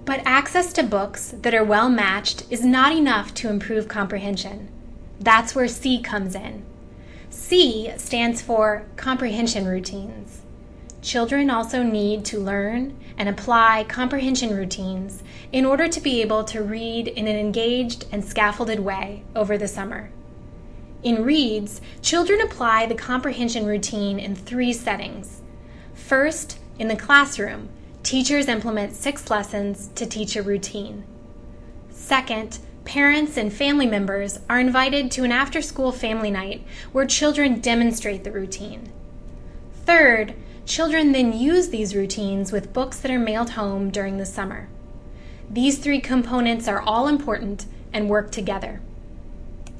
But access to books that are well matched is not enough to improve comprehension. That's where C comes in. C stands for comprehension routines. Children also need to learn and apply comprehension routines in order to be able to read in an engaged and scaffolded way over the summer. In READS, children apply the comprehension routine in 3 settings. First, in the classroom, teachers implement 6 lessons to teach a routine. Second, parents and family members are invited to an after-school family night where children demonstrate the routine. Third, children then use these routines with books that are mailed home during the summer. These 3 components are all important and work together.